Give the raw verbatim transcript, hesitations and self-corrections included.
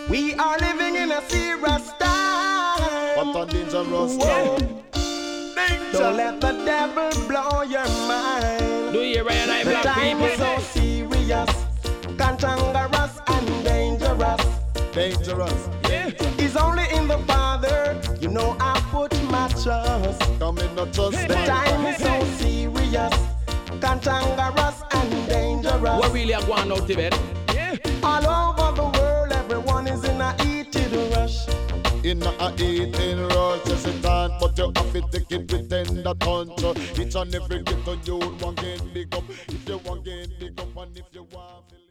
We are living in a serious time. What a dangerous time. Don't let the devil blow your mind. Do you Ryan I The black time people? is so serious, cantankerous and dangerous. Dangerous. Yeah. It's only in the Father, you know I put my trust. Come in, not trust The man. time is so serious, cantankerous and dangerous. What really are going out to bed? Yeah. All over the world, everyone is in a heated rush. In a eating rush, yes it can, but you have to take it with tender touch. Each and every little you want get big up. If you want get big up and if you want